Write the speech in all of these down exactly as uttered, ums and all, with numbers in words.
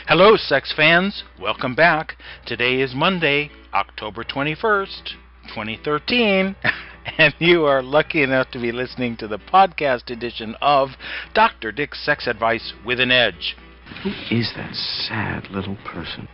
Hello, sex fans. Welcome back. Today is Monday, October twenty-first, twenty thirteen, and you are lucky enough to be listening to the podcast edition of Doctor Dick's Sex Advice with an Edge. Who is that sad little person?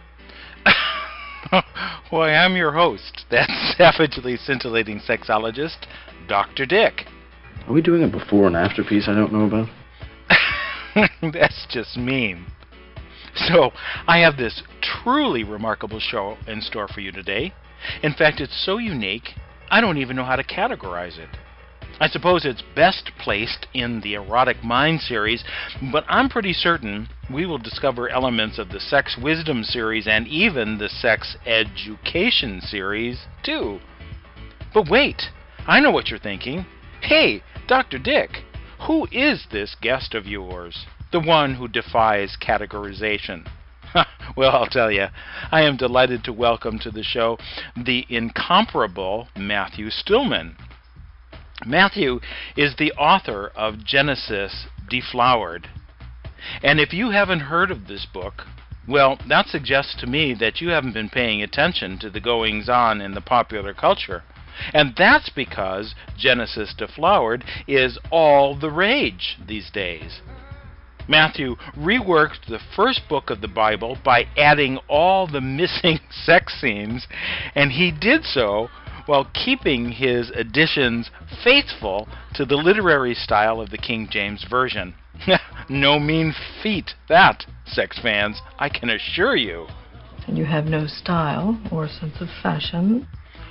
Why, I'm your host, that savagely scintillating sexologist, Doctor Dick. Are we doing a before and after piece I don't know about? That's just mean. So, I have this truly remarkable show in store for you today. In fact, it's so unique, I don't even know how to categorize it. I suppose it's best placed in the Erotic Mind series, but I'm pretty certain we will discover elements of the Sex Wisdom series and even the Sex Education series, too. But wait, I know what you're thinking. Hey, Doctor Dick, who is this guest of yours? The one who defies categorization. Well, I'll tell you, I am delighted to welcome to the show the incomparable Matthew Stillman. Matthew is the author of Genesis Deflowered. And if you haven't heard of this book, well, that suggests to me that you haven't been paying attention to the goings-on in the popular culture. And that's because Genesis Deflowered is all the rage these days. Matthew reworked the first book of the Bible by adding all the missing sex scenes, and he did so while keeping his additions faithful to the literary style of the King James Version. No mean feat, that, sex fans, I can assure you. And you have no style or sense of fashion.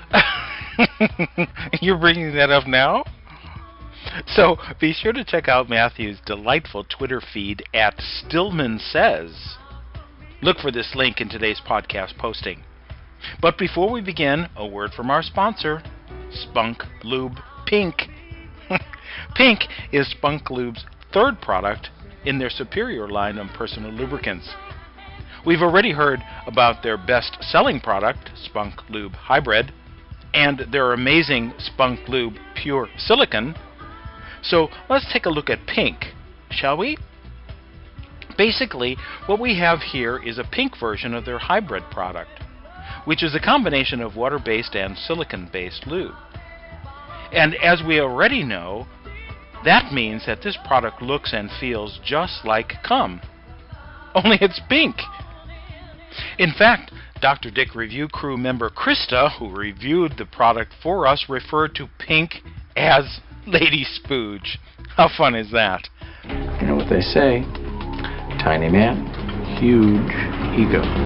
You're bringing that up now? So be sure to check out Matthew's delightful Twitter feed at Stillman Says. Look for this link in today's podcast posting. But before we begin, a word from our sponsor, Spunk Lube Pink. Pink is Spunk Lube's third product in their superior line of personal lubricants. We've already heard about their best-selling product, Spunk Lube Hybrid, and their amazing Spunk Lube Pure Silicon. So let's take a look at Pink, shall we? Basically, what we have here is a pink version of their hybrid product, which is a combination of water-based and silicon-based lube. And as we already know, that means that this product looks and feels just like cum, only it's pink. In fact, Doctor Dick Review crew member Krista, who reviewed the product for us, referred to Pink as Lady Spooge. How fun is that? You know what they say, tiny man, huge ego.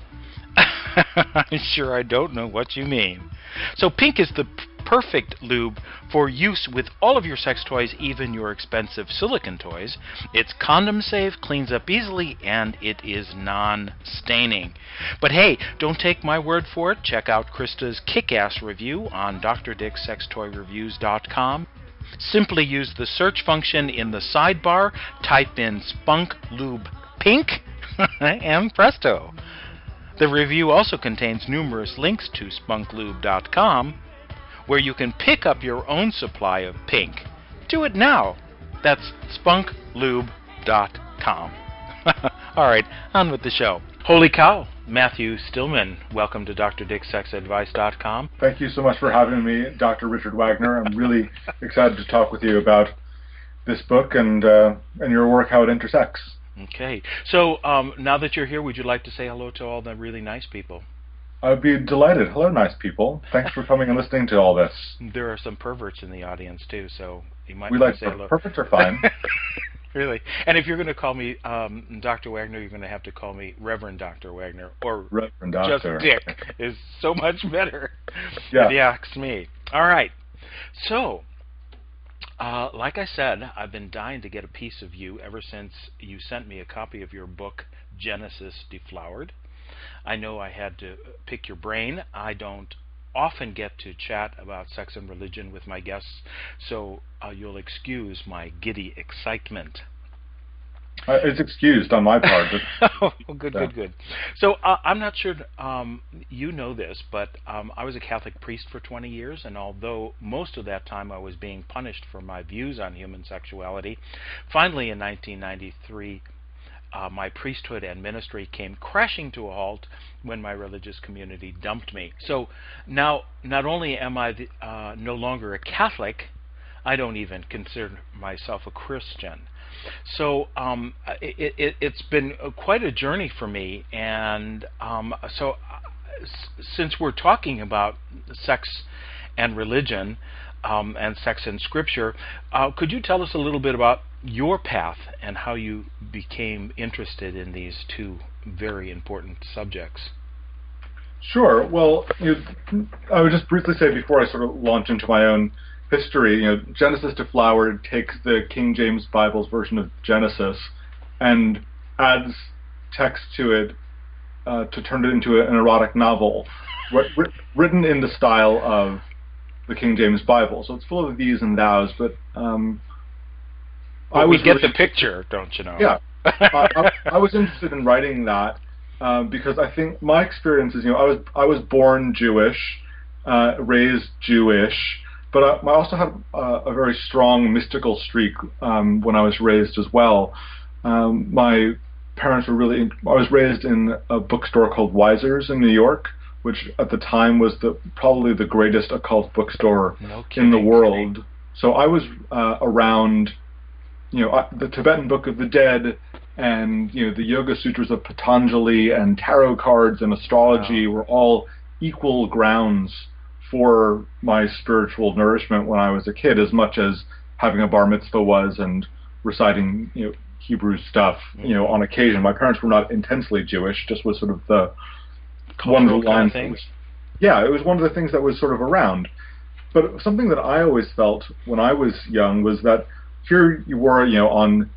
I'm sure I don't know what you mean. So Pink is the p- perfect lube for use with all of your sex toys, even your expensive silicone toys. It's condom safe, cleans up easily, and it is non-staining. But hey, don't take my word for it. Check out Krista's kick-ass review on D R Dick's Sex Toy Reviews dot com. Simply use the search function in the sidebar, type in Spunk Lube Pink, and presto. The review also contains numerous links to spunk lube dot com, where you can pick up your own supply of pink. Do it now. That's spunk lube dot com. All right, on with the show. Holy cow, Matthew Stillman, welcome to D R Dick's Sex Advice dot com. Thank you so much for having me, Doctor Richard Wagner. I'm really excited to talk with you about this book and uh, and your work, how it intersects. Okay, so um, now that you're here, would you like to say hello to all the really nice people? I'd be delighted. Hello, nice people. Thanks for coming and listening to all this. There are some perverts in the audience, too, so you might we want like to say per- hello. Perfect or fine. Really? And if you're going to call me um, Doctor Wagner, you're going to have to call me Reverend Doctor Wagner, or Reverend just Doctor. Dick is so much better. Yeah. If you ask me. All right. So, uh, like I said, I've been dying to get a piece of you ever since you sent me a copy of your book, Genesis Deflowered. I know I had to pick your brain. I don't often get to chat about sex and religion with my guests, so uh, you'll excuse my giddy excitement. Uh, it's excused on my part. But, oh, good, yeah. good, good. So uh, I'm not sure um, you know this, but um, I was a Catholic priest for twenty years, and although most of that time I was being punished for my views on human sexuality, finally in nineteen ninety-three uh, my priesthood and ministry came crashing to a halt when my religious community dumped me. So now, not only am I the, uh, no longer a Catholic, I don't even consider myself a Christian. So um, it, it, it's been quite a journey for me, and um, so uh, s- since we're talking about sex and religion um, and sex and scripture, uh, could you tell us a little bit about your path and how you became interested in these two very important subjects? Sure. Well, you know, I would just briefly say before I sort of launch into my own history, you know, Genesis to Flower takes the King James Bible's version of Genesis and adds text to it uh, to turn it into an erotic novel, writ- written in the style of the King James Bible. So it's full of these and thous, but um, well, I was we get really, the picture, don't you know? Yeah, I, I, I was interested in writing that uh, because I think my experience is, you know, I was I was born Jewish, uh, raised Jewish. But I also had uh, a very strong mystical streak um, when I was raised as well. Um, my parents were really, I was raised in a bookstore called Weiser's in New York, which at the time was the probably the greatest occult bookstore no kidding, in the world. kidding. So I was uh, around, you know, uh, the Tibetan Book of the Dead and, you know, the Yoga Sutras of Patanjali and tarot cards and astrology wow. were all equal grounds for my spiritual nourishment when I was a kid, as much as having a bar mitzvah was and reciting, you know, Hebrew stuff, you know, on occasion. My parents were not intensely Jewish, just was sort of the one of the lines. Kind of was, yeah, it was one of the things that was sort of around. But something that I always felt when I was young was that here you were, you know, on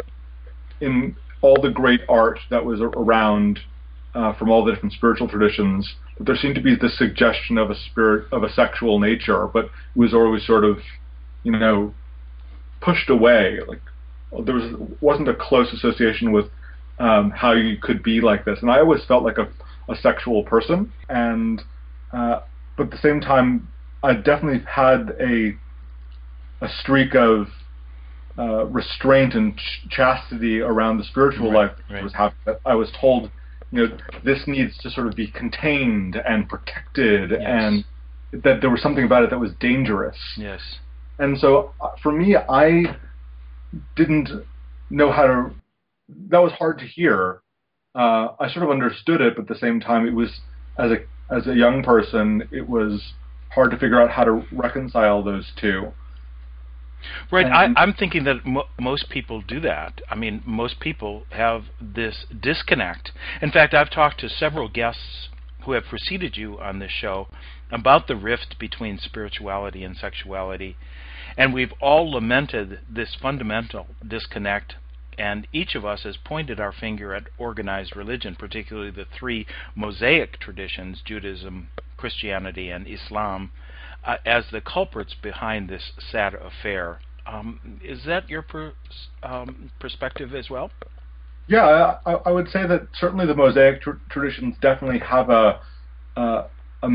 in all the great art that was around uh, from all the different spiritual traditions, that there seemed to be this suggestion of a spirit of a sexual nature, but it was always sort of, you know, pushed away. Like there was wasn't a close association with um, how you could be like this. And I always felt like a, a sexual person, and uh, but at the same time, I definitely had a a streak of uh, restraint and ch- chastity around the spiritual right, life right. was happening. I was told, you know, this needs to sort of be contained and protected, yes. and that there was something about it that was dangerous. Yes. And so, uh, for me, I didn't know how to. That was hard to hear. Uh, I sort of understood it, but at the same time, it was as a as a young person, it was hard to figure out how to reconcile those two. Right, I, I'm thinking that mo- most people do that. I mean, most people have this disconnect. In fact, I've talked to several guests who have preceded you on this show about the rift between spirituality and sexuality, and we've all lamented this fundamental disconnect, and each of us has pointed our finger at organized religion, particularly the three Mosaic traditions, Judaism, Christianity, and Islam, Uh, as the culprits behind this sad affair. Um, is that your per, um, perspective as well? Yeah, I, I would say that certainly the Mosaic tr- traditions definitely have a, uh, a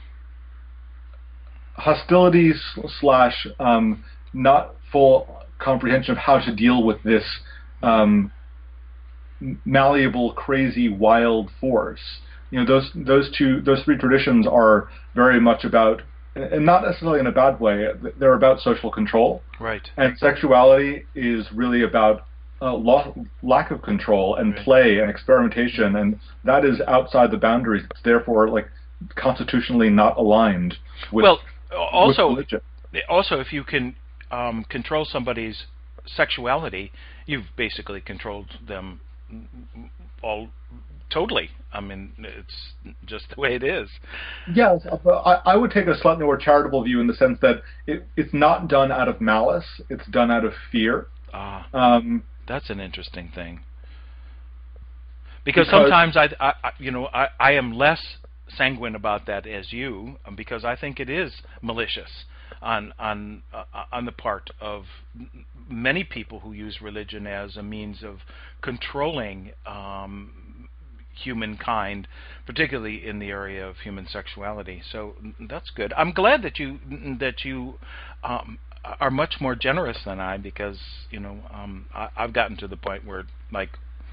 hostility slash um, not full comprehension of how to deal with this um, malleable, crazy, wild force. You know, those those two, those three traditions are very much about, and not necessarily in a bad way, they're about social control. Right. And sexuality is really about uh, lo- lack of control and right. play and experimentation, and that is outside the boundaries. It's therefore like constitutionally not aligned with, well, also, with religion. Also, if you can um, control somebody's sexuality, you've basically controlled them all totally. I mean, it's just the way it is. Yes, I, I would take a slightly more charitable view in the sense that it, it's not done out of malice; it's done out of fear. Ah, um, that's an interesting thing. Because, because sometimes I, I, you know, I, I am less sanguine about that as you, because I think it is malicious on on uh, on the part of many people who use religion as a means of controlling Um, humankind, particularly in the area of human sexuality. So that's good. I'm glad that you that you um, are much more generous than I, because you know um, I, I've gotten to the point where, like,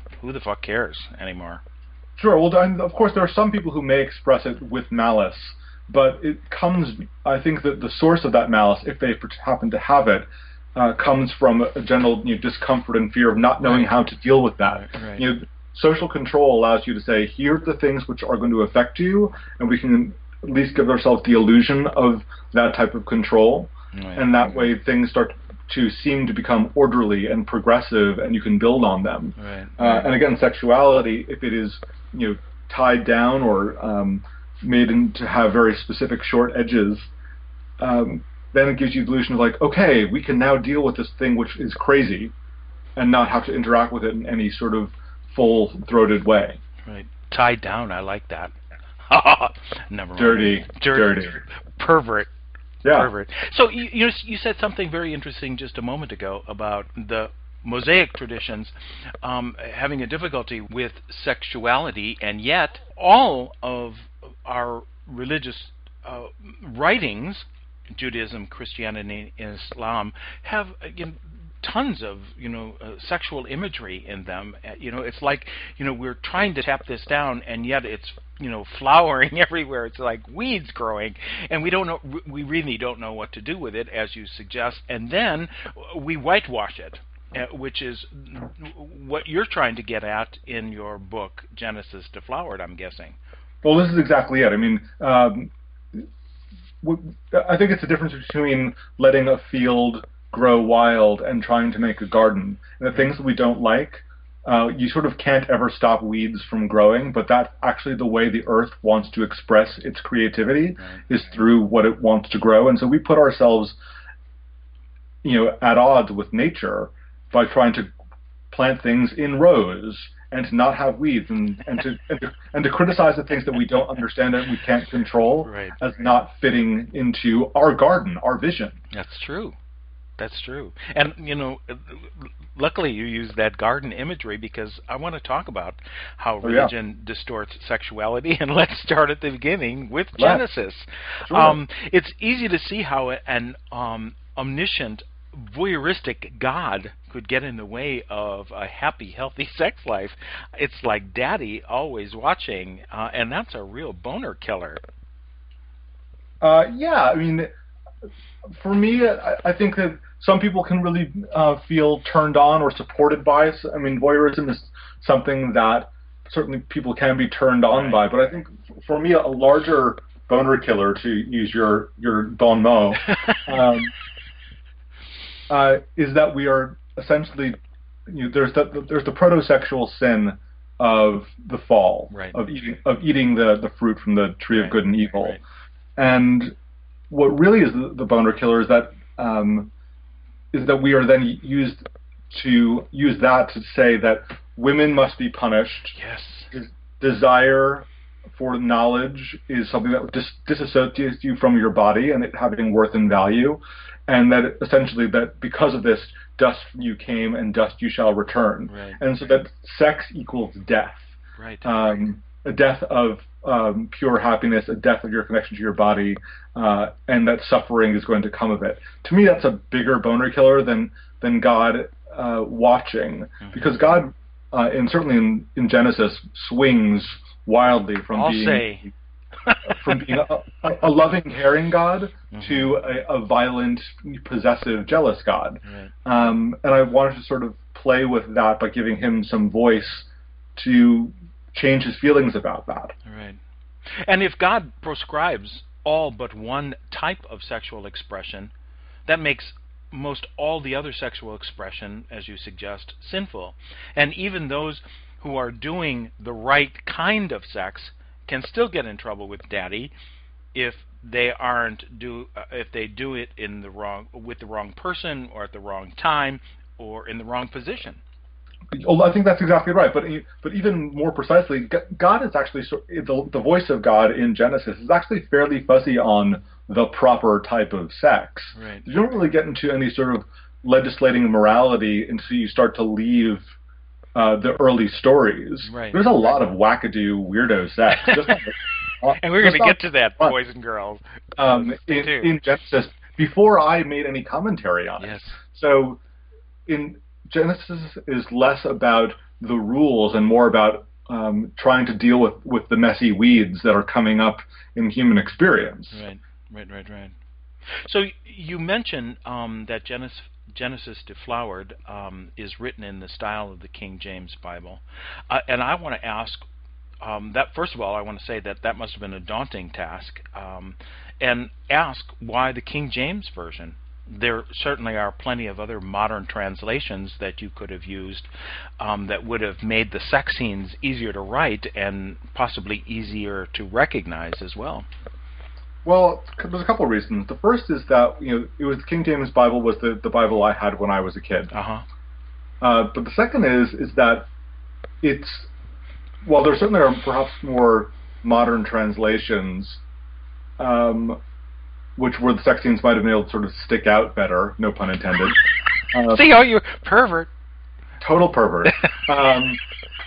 who the fuck cares anymore? Sure. Well, and of course, there are some people who may express it with malice, but it comes. I think that the source of that malice, if they happen to have it, uh, comes from a general you know, discomfort and fear of not knowing Right. how to deal with that. Right, right. You know, social control allows you to say, here are the things which are going to affect you, and we can at least give ourselves the illusion of that type of control, Right. and that way things start to seem to become orderly and progressive, and you can build on them. Right. Uh, and again, sexuality, if it is you know tied down or um, made in, to have very specific short edges, um, then it gives you the illusion of like, okay, we can now deal with this thing which is crazy, and not have to interact with it in any sort of full-throated way. Right. Tied down. I like that. Never mind. Dirty, dirty, dirty. pervert. Yeah. Pervert. So you, you you said something very interesting just a moment ago about the Mosaic traditions um, having a difficulty with sexuality, and yet all of our religious uh, writings, Judaism, Christianity, and Islam, have again tons of you know uh, sexual imagery in them. Uh, you know, it's like you know we're trying to tap this down, and yet it's you know flowering everywhere. It's like weeds growing, and we don't know. We really don't know what to do with it, as you suggest. And then we whitewash it, uh, which is what you're trying to get at in your book, Genesis Deflowered, I'm guessing. Well, this is exactly it. I mean, um, w- I think it's the difference between letting a field grow wild and trying to make a garden. And the things that we don't like, uh, you sort of can't ever stop weeds from growing, but that's actually the way the earth wants to express its creativity, Right. is through what it wants to grow. And so we put ourselves, you know, at odds with nature by trying to plant things in rows and to not have weeds, and, and to and to and to criticize the things that we don't understand and we can't control Right. as not fitting into our garden, our vision. That's true. That's true. And, you know, luckily you use that garden imagery, because I want to talk about how Oh, yeah. religion distorts sexuality. And let's start at the beginning with Let's. Genesis. Sure. Um, it's easy to see how an um, omniscient, voyeuristic God could get in the way of a happy, healthy sex life. It's like daddy always watching, uh, and that's a real boner killer. Uh, yeah, I mean, for me, I, I think that some people can really uh, feel turned on or supported by it. I mean, voyeurism is something that certainly people can be turned on Right. by, but I think for me, a larger boner killer, to use your, your bon mot, um, uh, is that we are essentially, you know, there's the, there's the proto-sexual sin of the fall, Right. of eating of eating the, the fruit from the tree Right. of good and evil. Right. And what really is the, the boner killer is that um, is that we are then used to use that to say that women must be punished. Yes. Desire for knowledge is something that dis- disassociates you from your body and it having worth and value, and that essentially that because of this, dust you came and dust you shall return. Right. And so that sex equals death. Right. Um, a death of um, pure happiness, a death of your connection to your body, uh, and that suffering is going to come of it. To me, that's a bigger boner killer than than God uh, watching, Mm-hmm. because God, uh, and certainly in, in Genesis, swings wildly from I'll being say. from being a, a, a loving, caring God Mm-hmm. to a, a violent, possessive, jealous God. Right. Um, and I wanted to sort of play with that by giving him some voice to change his feelings about that. Right. And if God proscribes all but one type of sexual expression, that makes most all the other sexual expression, as you suggest, sinful. And even those who are doing the right kind of sex can still get in trouble with Daddy if they aren't do uh, if they do it in the wrong with the wrong person, or at the wrong time, or in the wrong position. Well, I think that's exactly right. But but even more precisely, God is actually the the voice of God in Genesis is actually fairly fuzzy on the proper type of sex. Right. You don't really get into any sort of legislating morality until you start to leave uh, the early stories. Right. There's a lot of wackadoo weirdo sex. Just not, And we're going to just get to that, fun. boys and girls. um, in, too. in Genesis before I made any commentary on it. Yes. So in Genesis is less about the rules and more about um, trying to deal with, with the messy weeds that are coming up in human experience. Right, right, right, right. So you mentioned um, that Genesis, Genesis Deflowered um, is written in the style of the King James Bible, uh, and I want to ask um, that. First of all, I want to say that that must have been a daunting task, um, and ask why the King James version. There certainly are plenty of other modern translations that you could have used um, that would have made the sex scenes easier to write and possibly easier to recognize as well. Well, there's a couple of reasons. The first is that you know it was King James Bible was the, the Bible I had when I was a kid. Uh-huh. Uh, but the second is is that it's while there certainly are perhaps more modern translations, um, which where the sex scenes might have been able to sort of stick out better, no pun intended. Uh, See how you pervert. Total pervert. um,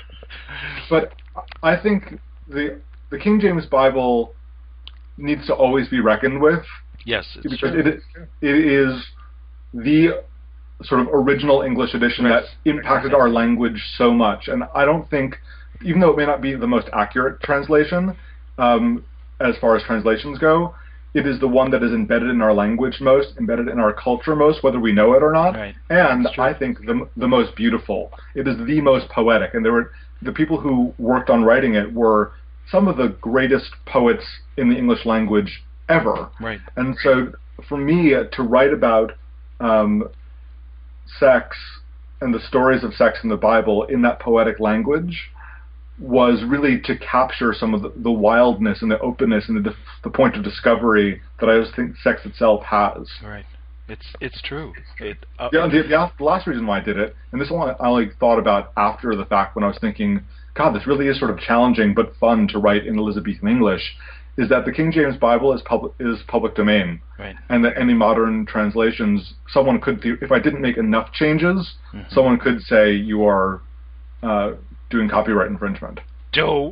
but I think the the King James Bible needs to always be reckoned with. Yes, it's because true. it it is the sort of original English edition Right. that impacted our language so much, and I don't think, even though it may not be the most accurate translation um, as far as translations go, it is the one that is embedded in our language most, embedded in our culture most, whether we know it or not, Right. and That's true. I think the the most beautiful. It is the most poetic, and there were the people who worked on writing it were some of the greatest poets in the English language ever. Right. And so for me uh, to write about um, sex and the stories of sex in the Bible in that poetic language was really to capture some of the, the wildness and the openness and the, the point of discovery that I just think sex itself has. Right. It's it's true. It, uh, Yeah, the, the, the last reason why I did it, and this one I only thought about after the fact when I was thinking, God, this really is sort of challenging but fun to write in Elizabethan English, is that the King James Bible is public is public domain, Right. and that any modern translations, someone could, if I didn't make enough changes, Mhm. someone could say you are uh, doing copyright infringement. Do.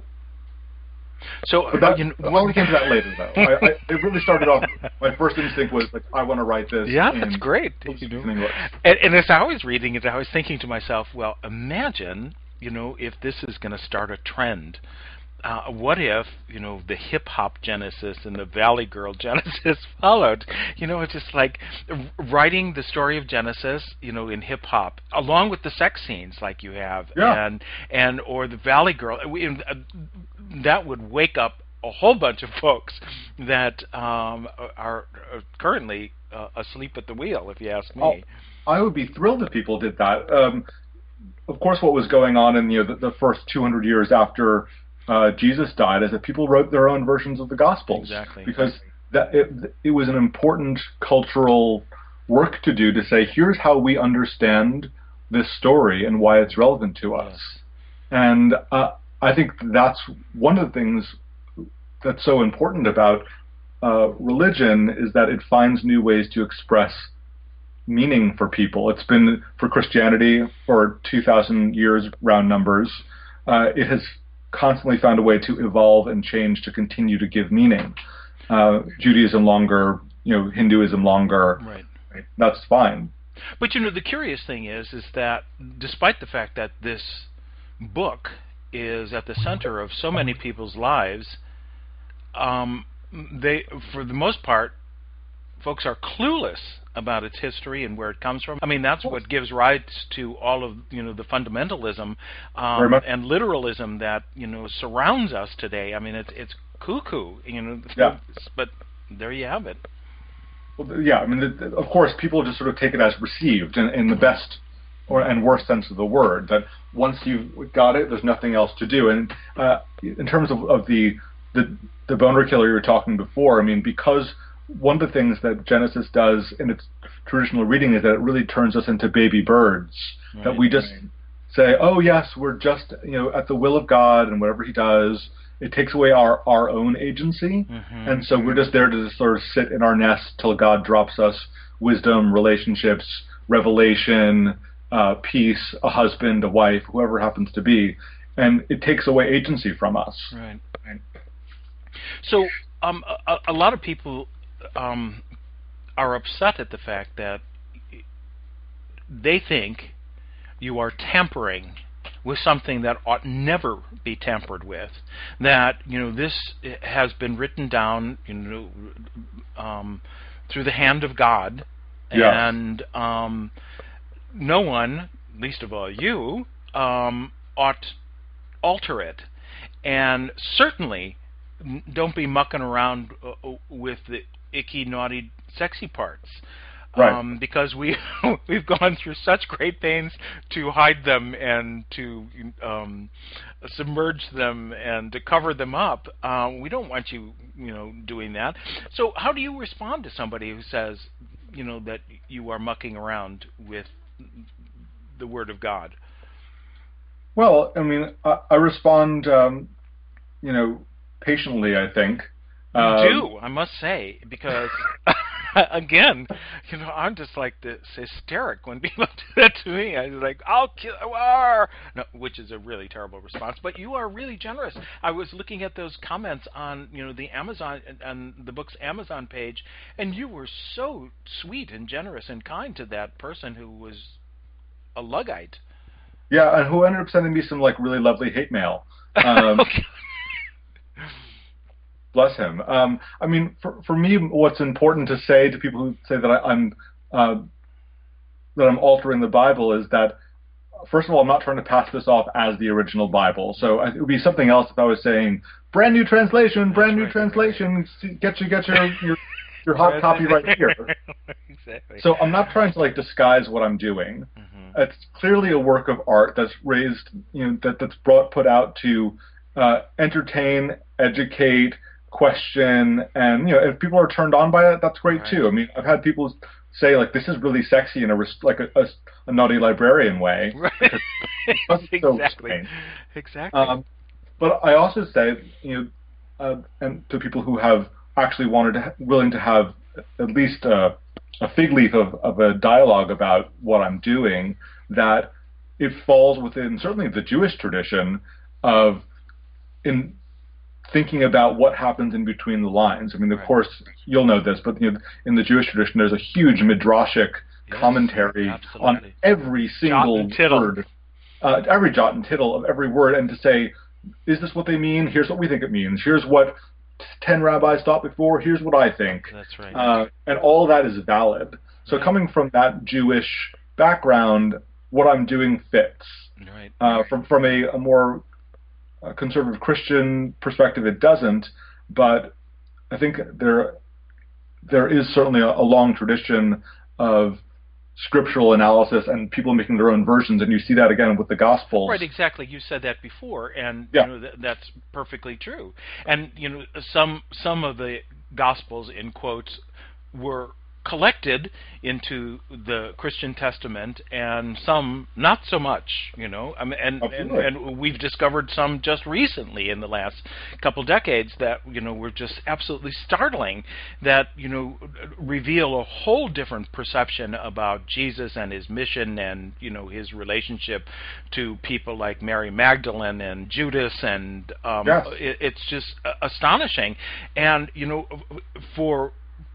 So But that, you know, well, we came to that later, though. I, I, it really started off. My first instinct was like, I want to write this. yeah, in that's great. You Elizabethan know. English. And, and as I was reading it, I was thinking to myself, well, imagine, you know, if this is going to start a trend. Uh, what if, you know, the hip-hop Genesis and the Valley Girl Genesis followed? You know, it's just like writing the story of Genesis, you know, in hip-hop, along with the sex scenes like you have, Yeah. and and or the Valley Girl. We, uh, that would wake up a whole bunch of folks that um, are, are currently uh, asleep at the wheel, if you ask me. Oh, I would be thrilled if people did that. Um, of course, what was going on in you know, the, the first two hundred years after uh, Jesus died is that people wrote their own versions of the Gospels. Exactly. Because that it, it was an important cultural work to do to say, here's how we understand this story and why it's relevant to us. Yes. And uh, I think that's one of the things that's so important about uh, religion is that it finds new ways to express meaning for people. It's been for Christianity for two thousand years, round numbers. Uh, it has constantly found a way to evolve and change to continue to give meaning. Uh, Judaism longer, you know, Hinduism longer. Right. That's fine. But you know, the curious thing is, is that despite the fact that this book is at the center of so many people's lives, um, they, for the most part, folks are clueless about its history and where it comes from. I mean, that's what gives rise to all of, you know, the fundamentalism um, and literalism that, you know, surrounds us today. I mean, it's it's cuckoo, you know. Yeah. But there you have it. Well, yeah, I mean, the, the, of course, people just sort of take it as received in, in the best or and worst sense of the word. That once you've got it, there's nothing else to do. And uh, in terms of, of the, the the boner killer you were talking before, I mean, because one of the things that Genesis does in its traditional reading is that it really turns us into baby birds. Right, that we just right. say, oh yes, we're just you know at the will of God, and whatever He does, it takes away our, our own agency. Mm-hmm. And so we're just there to just sort of sit in our nest till God drops us wisdom, relationships, revelation, uh, peace, a husband, a wife, whoever happens to be. And it takes away agency from us. Right. Right. So um, a, a lot of people um, are upset at the fact that they think you are tampering with something that ought never be tampered with. That, you know, this has been written down, you know, um, through the hand of God, Yeah. and um, no one, least of all you, um, ought alter it. And certainly don't be mucking around uh, with the icky, naughty, sexy parts. Right. Um, because we we've gone through such great pains to hide them and to um, submerge them and to cover them up. Um, we don't want you, you know, doing that. So, how do you respond to somebody who says, you know, that you are mucking around with the Word of God? Well, I mean, I, I respond, um, you know, patiently, I think. You Um, do, I must say, because again, you know, I'm just like this hysteric when people do that to me. I was like, "I'll kill you," no, which is a really terrible response. But you are really generous. I was looking at those comments on, you know, the Amazon on the book's Amazon page, and you were so sweet and generous and kind to that person who was a Luddite. Yeah, and who ended up sending me some like really lovely hate mail. Um, Okay. Bless him. Um, I mean, for for me, what's important to say to people who say that I, I'm uh, that I'm altering the Bible is that, first of all, I'm not trying to pass this off as the original Bible. So it would be something else if I was saying brand new translation, brand new right, translation. Get you get your your, your hot copy right here. Exactly. So I'm not trying to like disguise what I'm doing. Mm-hmm. It's clearly a work of art that's raised, you know, that that's brought put out to uh, entertain, educate, question, and you know, if people are turned on by it, that's great Right. too. I mean, I've had people say like, "This is really sexy" in a res- like a, a, a naughty librarian way. Right. That's so Exactly. strange. Exactly. Um, but I also say, you know, uh, and to people who have actually wanted to, ha- willing to have at least a, a fig leaf of, of a dialogue about what I'm doing, that it falls within certainly the Jewish tradition of in thinking about what happens in between the lines. I mean, of Right. course, you'll know this, but you know, in the Jewish tradition, there's a huge midrashic Yes, commentary absolutely. on every single and tittle. word, uh, every jot and tittle of every word, and to say, is this what they mean? Here's what we think it means. Here's what ten rabbis thought before. Here's what I think. That's right. Uh, and all that is valid. So Right. coming from that Jewish background, what I'm doing fits. right. Uh, from from a, a more uh, conservative Christian perspective, it doesn't. But I think there there is certainly a, a long tradition of scriptural analysis and people making their own versions, and you see that again with the Gospels. Right, exactly. You said that before, and Yeah. you know, th- that's perfectly true. And you know, some some of the Gospels, in quotes, were collected into the Christian Testament, and some not so much. You know, I mean, and, and Absolutely. and we've discovered some just recently in the last couple decades that you know were just absolutely startling. That you know reveal a whole different perception about Jesus and his mission, and you know his relationship to people like Mary Magdalene and Judas, and um, Yes. it, it's just uh, astonishing. And you know, for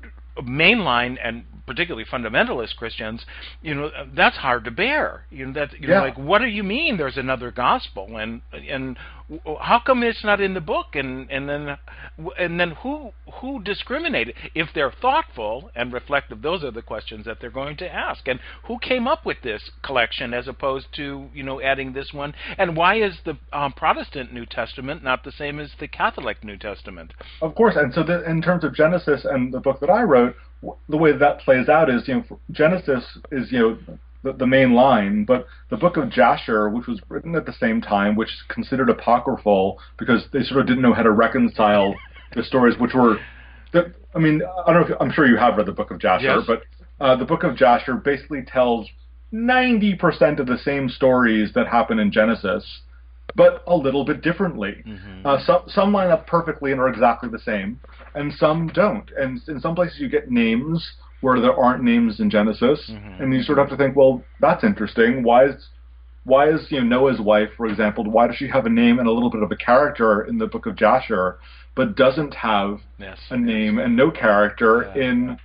mainline and particularly fundamentalist Christians, you know, that's hard to bear. You know, that you know, Yeah. like, what do you mean? There's another gospel, and and how come it's not in the book? And and then and then who who discriminated? If they're thoughtful and reflective, those are the questions that they're going to ask. And who came up with this collection as opposed to you know adding this one? And why is the um, Protestant New Testament not the same as the Catholic New Testament? Of course, and so the, in terms of Genesis and the book that I wrote, w- the way that plays out is, you know, Genesis is, you know, the, the main line, but the book of Jasher, which was written at the same time, which is considered apocryphal because they sort of didn't know how to reconcile the stories, which were, the, I mean, I don't know if, I'm sure you have read the book of Jasher, Yes. but uh, the book of Jasher basically tells ninety percent of the same stories that happen in Genesis, but a little bit differently. Mm-hmm. Uh, some some line up perfectly and are exactly the same, and some don't. And in some places you get names where there aren't names in Genesis, Mm-hmm. and you sort of have to think, well, that's interesting. Why is why is you know Noah's wife, for example, why does she have a name and a little bit of a character in the book of Jasher, but doesn't have Yes. a name and no character Yeah. in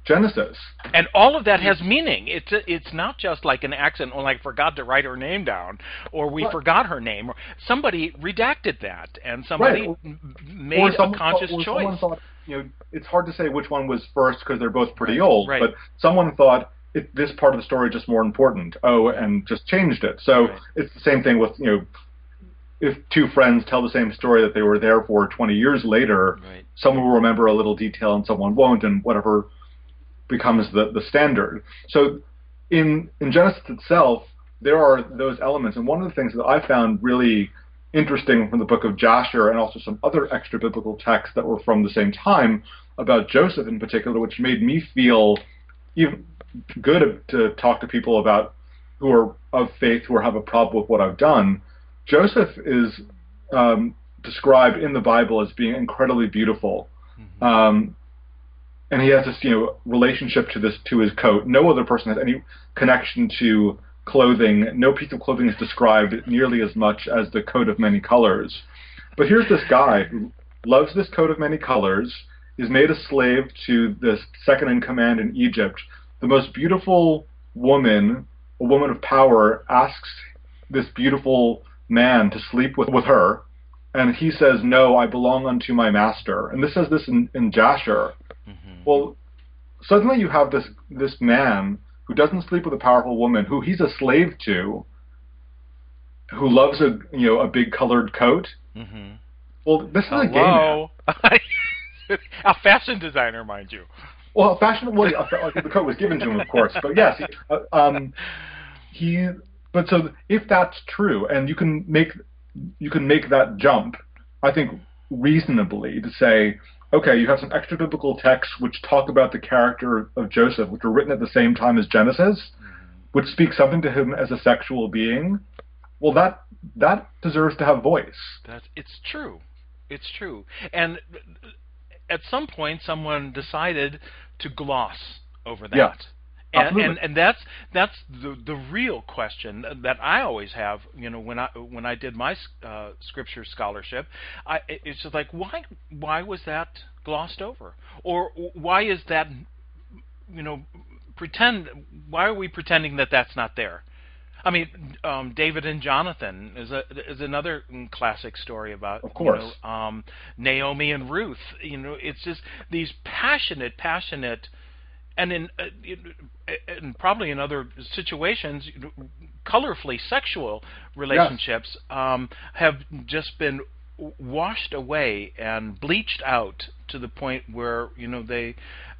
Genesis. And all of that has meaning. It's it's not just like an accident, or like forgot to write her name down, or we right. forgot her name, or somebody redacted that, and somebody right. m- made some, a conscious or choice. Someone thought, you know, it's hard to say which one was first because they're both pretty old, right. but someone thought it, this part of the story is just more important. Oh, and just changed it. So right. it's the same thing with, you know, if two friends tell the same story that they were there for twenty years later, right. someone will remember a little detail and someone won't, and whatever becomes the, the standard. So in, in Genesis itself, there are those elements. And one of the things that I found really interesting from the book of Jasher, and also some other extra biblical texts that were from the same time about Joseph in particular, which made me feel even good to talk to people about who are of faith, who have a problem with what I've done. Joseph is um, described in the Bible as being incredibly beautiful. Mm-hmm. Um, and he has this, you know, relationship to this, to his coat. No other person has any connection to clothing. No piece of clothing is described nearly as much as the coat of many colors. But here's this guy who loves this coat of many colors, is made a slave to this second in command in Egypt. The most beautiful woman, a woman of power, asks this beautiful man to sleep with, with her, and he says, no, I belong unto my master. And this says this in, in Jasher. Mm-hmm. Well, suddenly you have this this man who doesn't sleep with a powerful woman, who he's a slave to, who loves a you know a big colored coat. Mm-hmm. Well, this is Hello. a gay man. A fashion designer, mind you. Well, fashion. Well, the coat was given to him, of course. But yes, he, uh, um, he. But so, if that's true, and you can make you can make that jump, I think reasonably to say, okay, you have some extra biblical texts which talk about the character of Joseph, which were written at the same time as Genesis, mm-hmm. which speak something to him as a sexual being. Well, that that deserves to have voice. That's it's true, it's true, and at some point, someone decided to gloss over that. Yeah. And, and and that's that's the the real question that I always have. You know, when I when I did my uh, scripture scholarship, I it's just like why why was that glossed over, or why is that, you know, pretend why are we pretending that that's not there? I mean, um, David and Jonathan is a is another classic story about, of course, you know, um, Naomi and Ruth. You know, it's just these passionate, passionate. And in, uh, in probably in other situations, colorfully sexual relationships yes. um, have just been washed away and bleached out to the point where, you know, they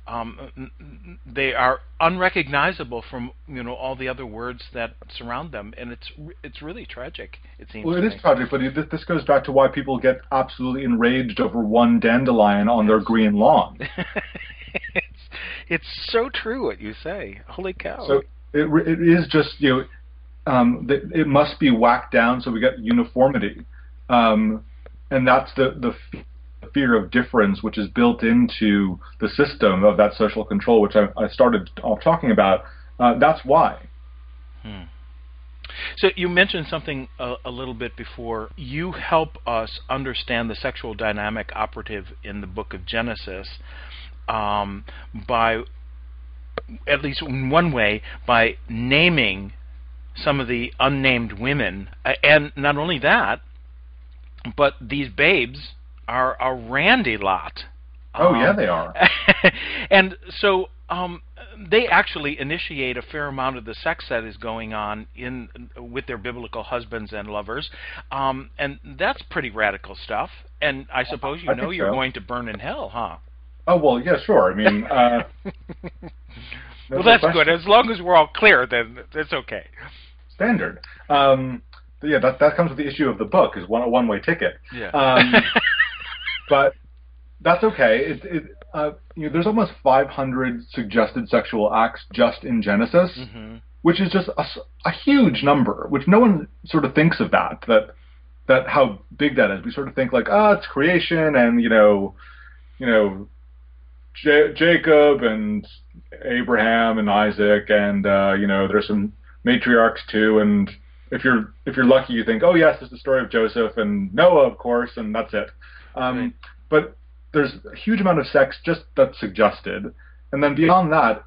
um, they are unrecognizable from, you know, all the other words that surround them, and it's it's really tragic. It seems. Well, it to is me. tragic, but it, this goes back to why people get absolutely enraged over one dandelion on their green lawn. it's, it's so true what you say. Holy cow! So it it is just, you know, um, it must be whacked down so we get uniformity, um, and that's the the fear of difference, which is built into the system of that social control, which I, I started off talking about. Uh, that's why. Hmm. So you mentioned something a, a little bit before. You help us understand the sexual dynamic operative in the book of Genesis um, by, at least in one way, by naming some of the unnamed women. And not only that, but these babes are a randy lot. Oh, um, yeah, they are. And so um, they actually initiate a fair amount of the sex that is going on in with their biblical husbands and lovers, um, and that's pretty radical stuff. And I suppose you I know you're so. going to burn in hell, huh? Oh, well, yeah, sure. I mean, uh, well, that's question. good. As long as we're all clear, then it's okay. Standard. Um, yeah, that that comes with the issue of the book, is one a one way ticket. Yeah. Um, but that's okay. It, it, uh, you know, there's almost five hundred suggested sexual acts just in Genesis, mm-hmm. which is just a, a huge number. Which no one sort of thinks of that. That that how big that is. We sort of think like, ah, oh, it's creation, and you know, you know, J- Jacob and Abraham and Isaac, and uh, you know, there's some matriarchs too, and if you're if you're lucky, you think, oh yes, it's the story of Joseph and Noah, of course, and that's it. Um, right. But there's a huge amount of sex just that's suggested, And then beyond that,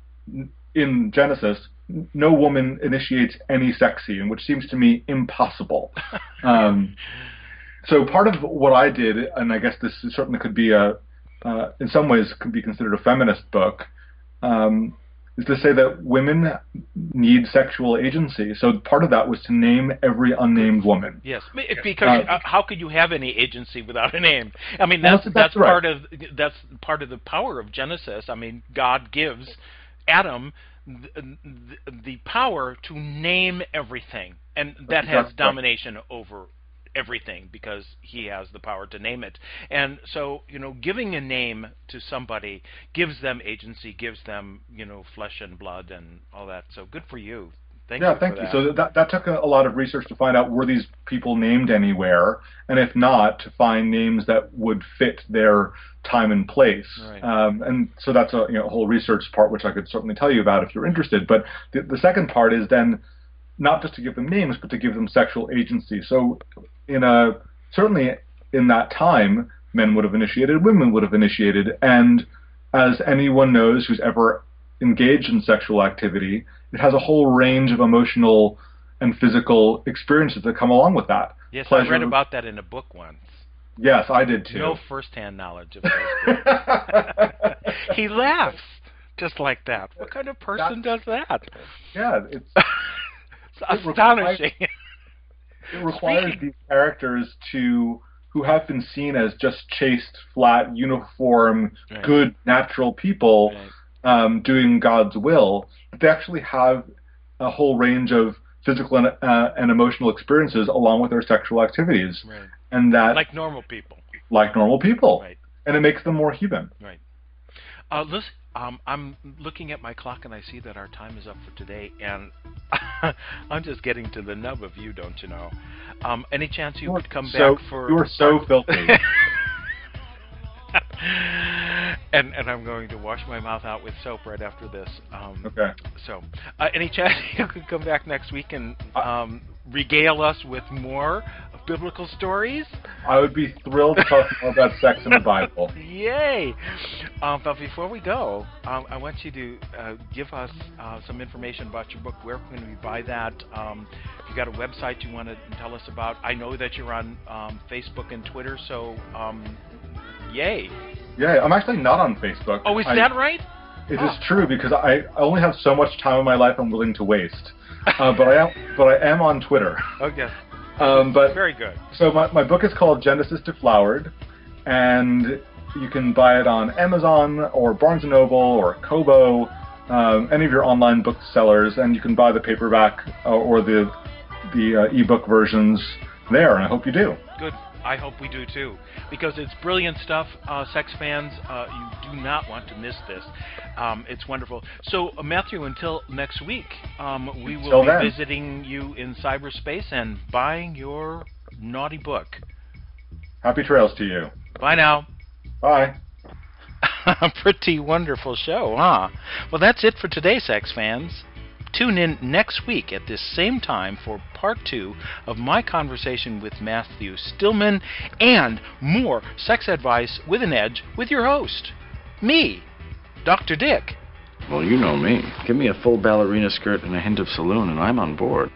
in Genesis, no woman initiates any sex scene, which seems to me impossible. Um, so part of what I did, and I guess this certainly could be a, uh, in some ways, could be considered a feminist book, um, is to say that women need sexual agency. So part of that was to name every unnamed woman. Yes, because uh, how could you have any agency without a name? I mean, that's that's, that's right. part of that's part of the power of Genesis. I mean, God gives Adam the, the power to name everything, and that has that's domination right. over everything because he has the power to name it. And so, you know, giving a name to somebody gives them agency, gives them, you know, flesh and blood and all that. So good for you. Thank yeah, you thank for you. that. So that, that took a, a lot of research to find out, were these people named anywhere? And if not, to find names that would fit their time and place. Right. Um, and so that's a, you know, a whole research part, which I could certainly tell you about if you're interested. But the, the second part is then not just to give them names, but to give them sexual agency. So in a, certainly in that time, men would have initiated, women would have initiated. And as anyone knows who's ever engaged in sexual activity, it has a whole range of emotional and physical experiences that come along with that. Yes, Pleasure. I read about that in a book once. Yes, I did too. No first-hand knowledge of those. He laughs just like that. What kind of person That's, does that? Yeah, it's, it's astonishing. It requires, it requires these characters to who have been seen as just chaste, flat, uniform, right. good, natural people right. um, doing God's will. But they actually have a whole range of physical and, uh, and emotional experiences along with their sexual activities. Right. And that, like normal people. Like normal people. Right. And it makes them more human. Right. Uh, listen, um, I'm looking at my clock and I see that our time is up for today, and I'm just getting to the nub of you, don't you know? Um, any chance you you're would come so, back for... You are so filthy. and and I'm going to wash my mouth out with soap right after this. Um, okay. So, uh, any chance you could come back next week and um, regale us with more biblical stories? I would be thrilled to talk more about sex in the Bible. Yay! Um, but before we go, um, I want you to uh, give us uh, some information about your book. Where can we buy that? Um, if you got a website you want to tell us about, I know that you're on um, Facebook and Twitter, so um, yay! Yeah, I'm actually not on Facebook. Oh, is I, that right? It oh. is true because I, I only have so much time in my life I'm willing to waste. Uh, but I am, but I am on Twitter. Okay. Um, but very good. So my my book is called Genesis Deflowered, and you can buy it on Amazon or Barnes and Noble or Kobo, um, any of your online booksellers, and you can buy the paperback uh, or the the uh, ebook versions there. And I hope you do. Good. I hope we do too, because it's brilliant stuff. Uh, sex fans, uh, you do not want to miss this. Um, it's wonderful. So, uh, Matthew, until next week, um, we will Till be then. visiting you in cyberspace and buying your naughty book. Happy trails to you. Bye now. Bye. A pretty wonderful show, huh? Well, that's it for today, sex fans. Tune in next week at this same time for part two of my conversation with Matthew Stillman and more sex advice with an edge with your host, me, Doctor Dick. Well, you know me. Give me a full ballerina skirt and a hint of saloon, and I'm on board.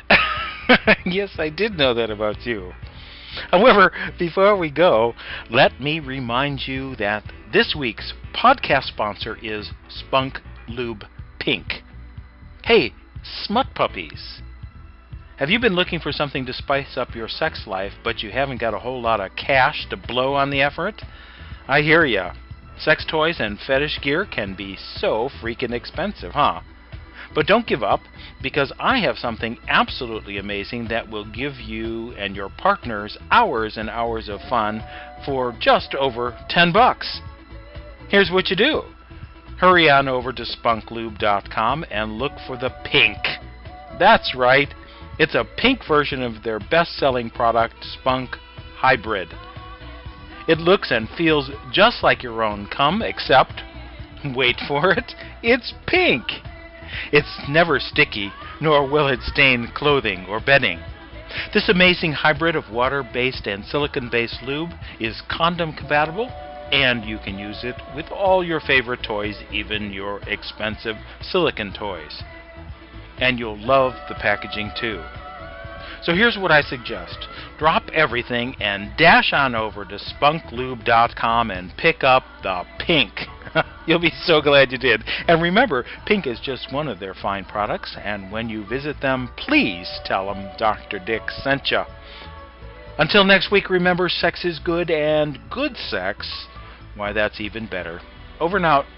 Yes, I did know that about you. However, before we go, let me remind you that this week's podcast sponsor is Spunk Lube Pink. Hey, smut puppies. Have you been looking for something to spice up your sex life, but you haven't got a whole lot of cash to blow on the effort? I hear ya. Sex toys and fetish gear can be so freaking expensive, huh? But don't give up, because I have something absolutely amazing that will give you and your partners hours and hours of fun for just over ten bucks. Here's what you do. Hurry on over to spunk lube dot com and look for the pink. That's right. It's a pink version of their best-selling product, Spunk Hybrid. It looks and feels just like your own cum, except, wait for it, it's pink. It's never sticky, nor will it stain clothing or bedding. This amazing hybrid of water-based and silicone-based lube is condom-compatible, And you can use it with all your favorite toys, even your expensive silicone toys. And you'll love the packaging too. So here's what I suggest. Drop everything and dash on over to spunk lube dot com and pick up the Pink. You'll be so glad you did. And remember, Pink is just one of their fine products, and when you visit them, please tell them Doctor Dick sent you. Until next week, remember, sex is good, and good sex, why, that's even better. Over and out.